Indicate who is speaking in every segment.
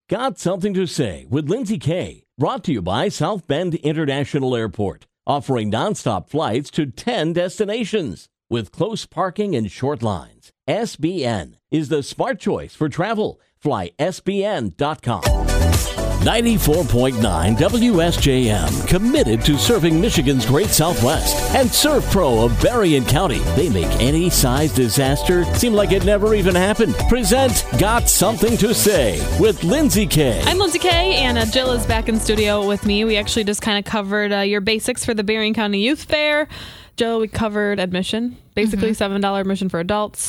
Speaker 1: Got Something to Say with Lindsay Kay. Brought to you by South Bend International Airport, offering nonstop flights to 10 destinations with close parking and short lines. SBN is the smart choice for travel. Fly SBN.com. 94.9 WSJM, committed to serving Michigan's Great Southwest. And ServPro of Berrien County. They make any size disaster seem like it never even happened. Present Got Something to Say with Lindsay Kay.
Speaker 2: I'm Lindsay Kay, and Jill is back in studio with me. We actually just kind of covered your basics for the Berrien County Youth Fair. Jill, we covered admission. Basically, $7 admission for adults.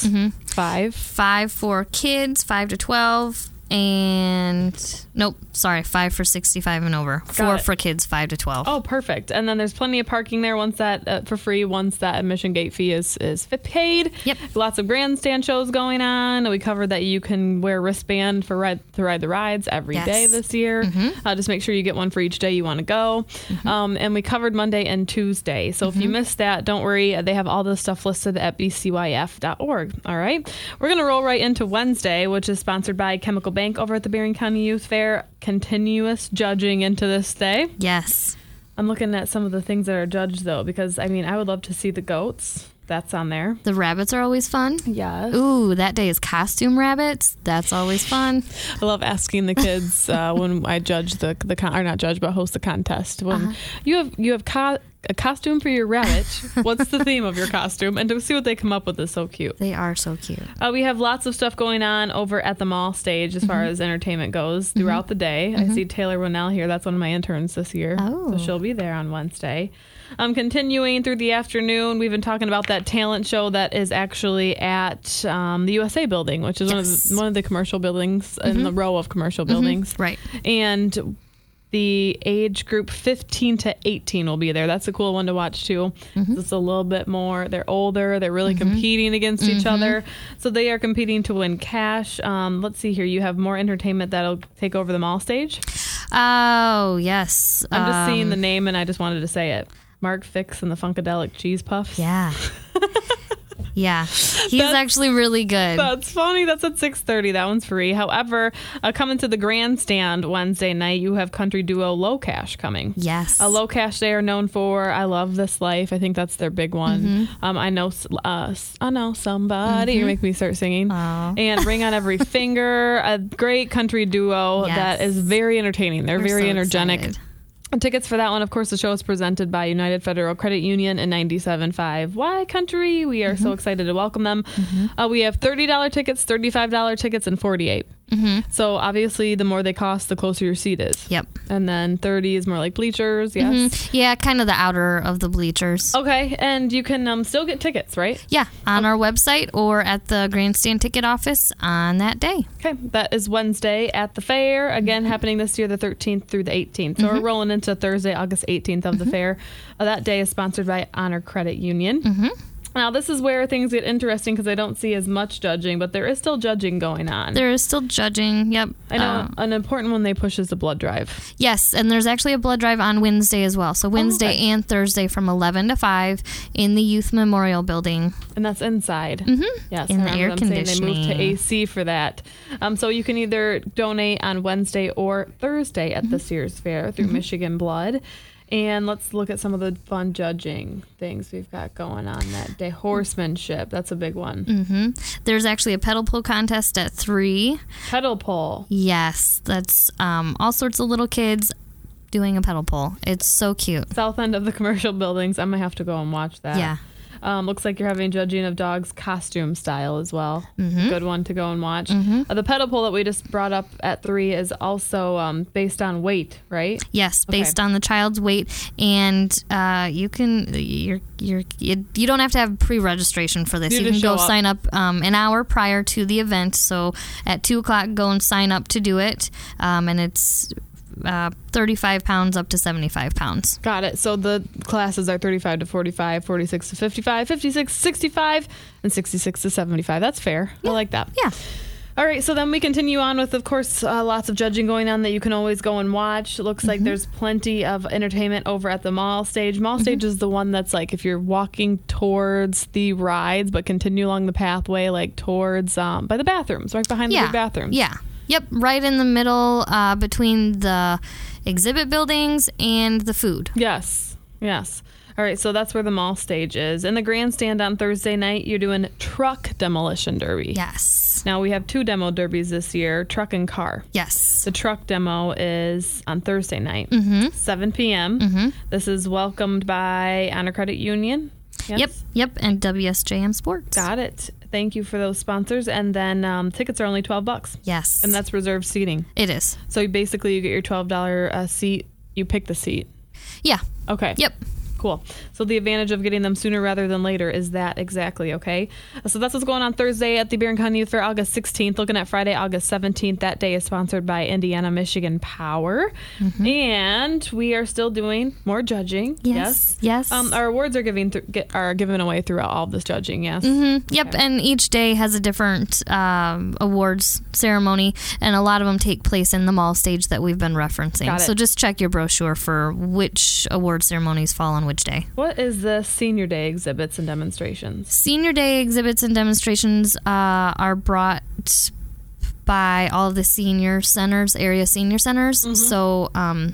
Speaker 2: $5
Speaker 3: for kids, 5 to 12. And nope, sorry, 5 for 65 and over. 4 for kids, 5 to 12.
Speaker 2: Oh, perfect. And then there's plenty of parking there once that for free once that admission gate fee is paid.
Speaker 3: Yep.
Speaker 2: Lots of grandstand shows going on. We covered that you can wear a wristband to ride the rides every day this year. Just make sure you get one for each day you want to go. And we covered Monday and Tuesday. So if you missed that, don't worry. They have all this stuff listed at bcyf.org. All right. We're going to roll right into Wednesday, which is sponsored by Chemical Bank over at the Berrien County Youth Fair. Continuous judging into this day.
Speaker 3: Yes.
Speaker 2: I'm looking at some of the things that are judged, though, because, I mean, I would love to see the goats. That's on there.
Speaker 3: The rabbits are always fun.
Speaker 2: Yes.
Speaker 3: Ooh, that day is costume rabbits. That's always fun.
Speaker 2: I love asking the kids when I judge or not judge, but host the contest. When you have a costume for your rabbit, what's the theme of your costume? And to see what they come up with is so cute.
Speaker 3: They are so cute.
Speaker 2: We have lots of stuff going on over at the mall stage as far as entertainment goes throughout the day. I see Taylor Winnell here. That's one of my interns this year.
Speaker 3: Oh.
Speaker 2: So she'll be there on Wednesday. Continuing through the afternoon, we've been talking about that talent show that is actually at the USA building, which is one of the commercial buildings in the row of commercial buildings.
Speaker 3: Right.
Speaker 2: And the age group 15 to 18 will be there. That's a cool one to watch, too. It's a little bit more. They're older. They're really competing against each other. So they are competing to win cash. Let's see here. You have more entertainment that'll take over the mall stage.
Speaker 3: Oh, yes.
Speaker 2: I'm just seeing the name, and I just wanted to say it. Mark Fix and the Funkadelic Cheese Puffs.
Speaker 3: Yeah. Yeah. He's actually really good.
Speaker 2: That's funny. That's at 6:30. That one's free. However, coming to the grandstand Wednesday night, you have country duo Low Cash coming.
Speaker 3: Yes.
Speaker 2: Low Cash they are known for I Love This Life. I think that's their big one. I know somebody. You're making me start singing.
Speaker 3: Aww.
Speaker 2: And Ring on Every Finger. A great country duo that is very entertaining. They're very
Speaker 3: so
Speaker 2: energetic.
Speaker 3: excited.
Speaker 2: Tickets for that one, of course, the show is presented by United Federal Credit Union and 97.5 Y Country. We are so excited to welcome them. We have $30 tickets, $35 tickets, and $48. So obviously, the more they cost, the closer your seat is.
Speaker 3: Yep.
Speaker 2: And then 30 is more like bleachers. Yes.
Speaker 3: Yeah, kind of the outer of the bleachers.
Speaker 2: Okay, and you can still get tickets, right?
Speaker 3: Yeah, on our website or at the grandstand ticket office on that day.
Speaker 2: Okay, that is Wednesday at the fair. Again, happening this year, the 13th through the 18th. So we're rolling into Thursday, August 18th of the fair. That day is sponsored by Honor Credit Union. Now, this is where things get interesting because I don't see as much judging, but there is still judging going on.
Speaker 3: There is still judging, yep.
Speaker 2: I know an important one they push is the blood drive.
Speaker 3: Yes, and there's actually a blood drive on Wednesday as well. So Wednesday and Thursday from 11 to 5 in the Youth Memorial Building.
Speaker 2: And that's inside. Yes,
Speaker 3: in
Speaker 2: I
Speaker 3: the air
Speaker 2: remember them saying
Speaker 3: conditioning.
Speaker 2: they moved to AC for that. So you can either donate on Wednesday or Thursday at the Sears Fair through Michigan Blood. And let's look at some of the fun judging things we've got going on that day. Horsemanship, that's a big one.
Speaker 3: There's actually a pedal pull contest at 3.
Speaker 2: Pedal pull.
Speaker 3: Yes, that's all sorts of little kids doing a pedal pull. It's so cute.
Speaker 2: South end of the commercial buildings. I'm going to have to go and watch that.
Speaker 3: Yeah.
Speaker 2: Looks like you're having judging of dogs' costume style as well. Good one to go and watch. The pedal pull that we just brought up at 3 is also based on weight, right?
Speaker 3: Yes, based on the child's weight, and you don't have to have pre-registration for this. You can go sign up an hour prior to the event. So at 2:00, go and sign up to do it, and it's 35 pounds up to 75 pounds.
Speaker 2: Got it. So the classes are 35 to 45, 46 to 55, 56 to 65, and 66 to 75. That's fair.
Speaker 3: Yeah.
Speaker 2: I like that.
Speaker 3: Yeah.
Speaker 2: All right, so then we continue on with, of course, lots of judging going on that you can always go and watch. It looks like there's plenty of entertainment over at the mall stage. Mall stage is the one that's like if you're walking towards the rides, but continue along the pathway, like towards by the bathrooms, right behind the big bathrooms.
Speaker 3: Yeah. Yep, right in the middle between the exhibit buildings and the food.
Speaker 2: Yes. All right, so that's where the mall stage is. In the grandstand on Thursday night, you're doing truck demolition derby.
Speaker 3: Yes.
Speaker 2: Now, we have 2 demo derbies this year, truck and car.
Speaker 3: Yes.
Speaker 2: The truck demo is on Thursday night, 7 p.m. This is welcomed by Honor Credit Union. Yes?
Speaker 3: Yep, and WSJM Sports.
Speaker 2: Got it. Thank you for those sponsors. And then tickets are only $12.
Speaker 3: Yes.
Speaker 2: And that's reserved seating.
Speaker 3: It is.
Speaker 2: So basically, you get your $12 seat. You pick the seat.
Speaker 3: Yeah.
Speaker 2: Okay.
Speaker 3: Yep.
Speaker 2: Cool. So the advantage of getting them sooner rather than later is that exactly, okay? So that's what's going on Thursday at the Barron County Youth Fair, August 16th. Looking at Friday, August 17th. That day is sponsored by Indiana Michigan Power. And we are still doing more judging.
Speaker 3: Yes.
Speaker 2: Our awards are given away throughout all of this judging, yes?
Speaker 3: Yep, okay. And each day has a different awards ceremony, and a lot of them take place in the mall stage that we've been referencing. So just check your brochure for which award ceremonies fall on which day.
Speaker 2: What is the Senior Day exhibits and demonstrations?
Speaker 3: Senior Day exhibits and demonstrations are brought by all of the senior centers, area senior centers. So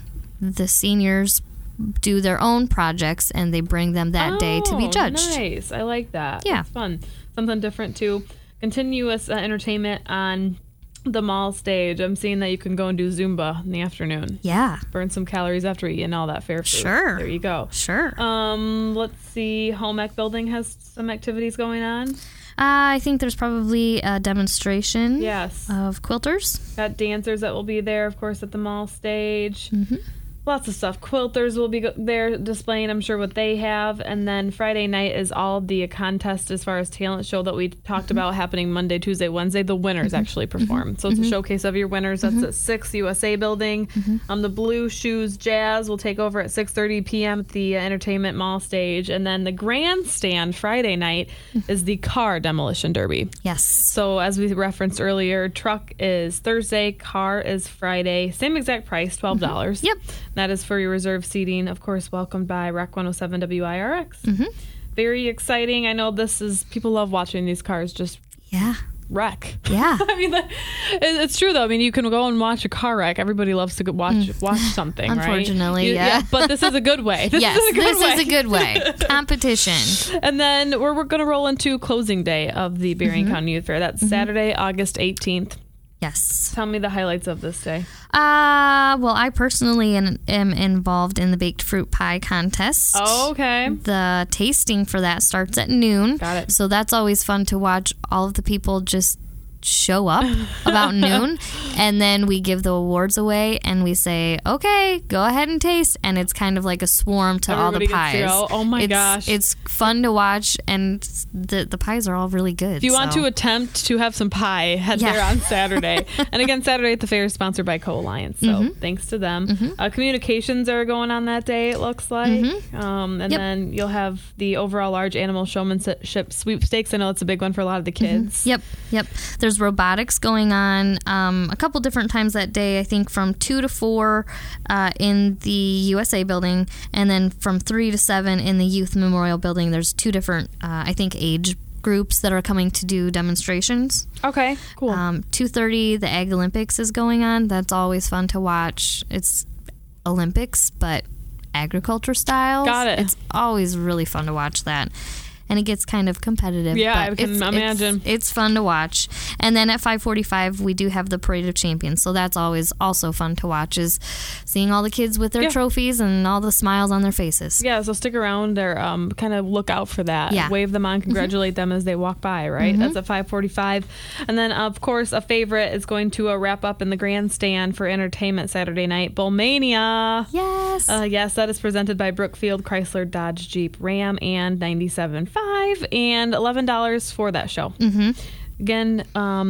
Speaker 3: the seniors do their own projects, and they bring them that day to be judged.
Speaker 2: Nice. I like that.
Speaker 3: Yeah.
Speaker 2: It's fun. Something different, too. Continuous entertainment on the mall stage. I'm seeing that you can go and do Zumba in the afternoon.
Speaker 3: Yeah.
Speaker 2: Burn some calories after eating all that fair food.
Speaker 3: Sure.
Speaker 2: There you go.
Speaker 3: Sure.
Speaker 2: Let's see. Home Ec Building has some activities going on.
Speaker 3: I think there's probably a demonstration.
Speaker 2: Yes.
Speaker 3: Of quilters.
Speaker 2: Got dancers that will be there, of course, at the mall stage. Lots of stuff. Quilters will be there displaying, I'm sure, what they have. And then Friday night is all the contest as far as talent show that we talked about happening Monday, Tuesday, Wednesday. The winners actually perform. So it's a showcase of your winners. That's at 6 USA Building. The Blue Shoes Jazz will take over at 6:30 p.m. at the Entertainment Mall stage. And then the grandstand Friday night is the car demolition derby.
Speaker 3: Yes.
Speaker 2: So as we referenced earlier, truck is Thursday, car is Friday. Same exact price, $12.
Speaker 3: Yep.
Speaker 2: That is for your reserved seating, of course, welcomed by Rock 107 WIRX. Very exciting. I know people love watching these cars just wreck.
Speaker 3: Yeah.
Speaker 2: I mean, it's true, though. I mean, you can go and watch a car wreck. Everybody loves to watch something,
Speaker 3: Unfortunately,
Speaker 2: right?
Speaker 3: yeah.
Speaker 2: But this is a good way. This is a good way.
Speaker 3: Competition.
Speaker 2: And then we're going to roll into closing day of the Barron County Youth Fair. That's Saturday, August 18th.
Speaker 3: Yes.
Speaker 2: Tell me the highlights of this day.
Speaker 3: Well, I personally am involved in the baked fruit pie contest.
Speaker 2: Oh, okay.
Speaker 3: The tasting for that starts at noon.
Speaker 2: Got it.
Speaker 3: So that's always fun to watch all of the people just show up about noon, and then we give the awards away and we say, okay, go ahead and taste, and it's kind of like a swarm to
Speaker 2: Everybody
Speaker 3: all the pies.
Speaker 2: Oh my gosh.
Speaker 3: It's fun to watch, and the pies are all really good.
Speaker 2: If you want to attempt to have some pie, head there on Saturday. And again, Saturday at the fair is sponsored by Co-Alliance, so thanks to them. Communications are going on that day, it looks like. And then you'll have the overall large animal showmanship sweepstakes. I know it's a big one for a lot of the kids.
Speaker 3: Yep. There's robotics going on a couple different times that day, I think from 2 to 4 in the USA Building, and then from 3 to 7 in the Youth Memorial Building. There's 2 different, I think, age groups that are coming to do demonstrations.
Speaker 2: Okay, cool.
Speaker 3: 2:30, the Ag Olympics is going on. That's always fun to watch. It's Olympics, but agriculture style.
Speaker 2: Got it.
Speaker 3: It's always really fun to watch that. And it gets kind of competitive.
Speaker 2: Yeah,
Speaker 3: but
Speaker 2: I can imagine.
Speaker 3: It's fun to watch. And then at 5:45, we do have the Parade of Champions. So that's always also fun to watch, is seeing all the kids with their trophies and all the smiles on their faces.
Speaker 2: Yeah, so stick around or kind of look out for that.
Speaker 3: Yeah.
Speaker 2: Wave them on, congratulate them as they walk by, right? That's at 5:45. And then, of course, a favorite is going to wrap up in the grandstand for entertainment Saturday night, Bowlmania.
Speaker 3: Yes.
Speaker 2: Yes, that is presented by Brookfield Chrysler Dodge Jeep Ram and 97.5 and $11 for that show. Again,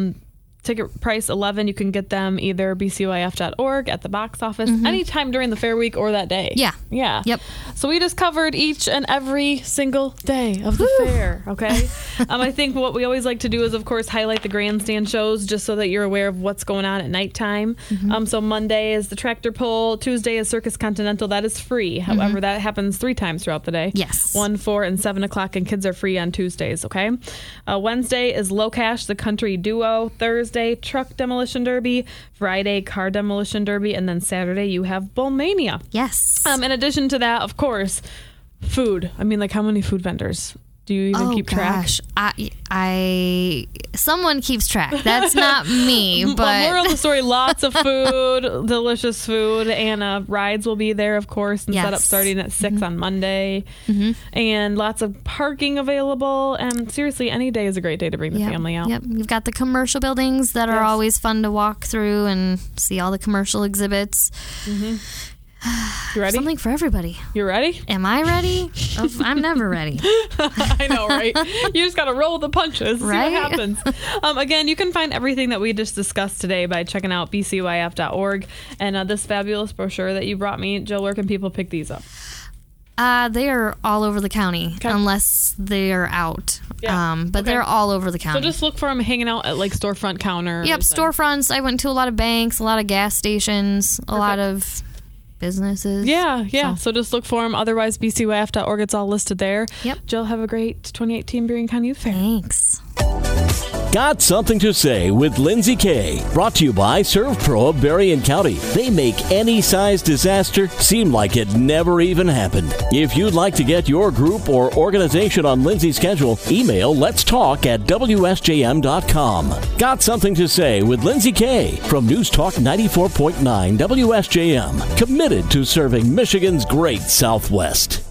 Speaker 2: ticket price $11. You can get them either bcoif.org, at the box office, anytime during the fair week or that day.
Speaker 3: Yeah.
Speaker 2: Yep. So we just covered each and every single day of the fair, okay? I think what we always like to do is, of course, highlight the grandstand shows just so that you're aware of what's going on at nighttime. So Monday is the tractor pull. Tuesday is Circus Continental. That is free. However, that happens 3 times throughout the day.
Speaker 3: Yes.
Speaker 2: 1, 4, and 7 o'clock, and kids are free on Tuesdays, okay? Wednesday is Low Cash, the country duo. Thursday Thursday, Truck Demolition Derby. Friday, Car Demolition Derby. And then Saturday, you have Bull Mania.
Speaker 3: Yes.
Speaker 2: In addition to that, of course, food. I mean, like, how many food vendors? Do you even keep track?
Speaker 3: I someone keeps track. That's not me, but
Speaker 2: moral of the story, lots of food, delicious food, and rides will be there, of course, and set up starting at 6 on Monday. And lots of parking available. And seriously, any day is a great day to bring the family out.
Speaker 3: Yep. You've got the commercial buildings that are always fun to walk through and see all the commercial exhibits.
Speaker 2: You ready?
Speaker 3: Something for everybody.
Speaker 2: You ready?
Speaker 3: Am I ready? I'm never ready.
Speaker 2: I know, right? You just got to roll the punches.
Speaker 3: Right?
Speaker 2: See what happens. Again, you can find everything that we just discussed today by checking out bcyf.org. And this fabulous brochure that you brought me, Jill, where can people pick these up?
Speaker 3: They are all over the county, unless they're out. But they're all over the county.
Speaker 2: So just look for them hanging out at like storefront counters.
Speaker 3: Yep, storefronts. I went to a lot of banks, a lot of gas stations, a lot of businesses.
Speaker 2: Yeah. So just look for them. Otherwise, bcyf.org. It's all listed there.
Speaker 3: Yep.
Speaker 2: Jill, have a great 2018 Berrien County Youth Fair.
Speaker 3: Thanks.
Speaker 1: Got Something to Say with Lindsay Kay. Brought to you by ServPro of Berrien County. They make any size disaster seem like it never even happened. If you'd like to get your group or organization on Lindsay's schedule, email letstalk@wsjm.com. Got Something to Say with Lindsay Kay from News Talk 94.9 WSJM. Committed to serving Michigan's great Southwest.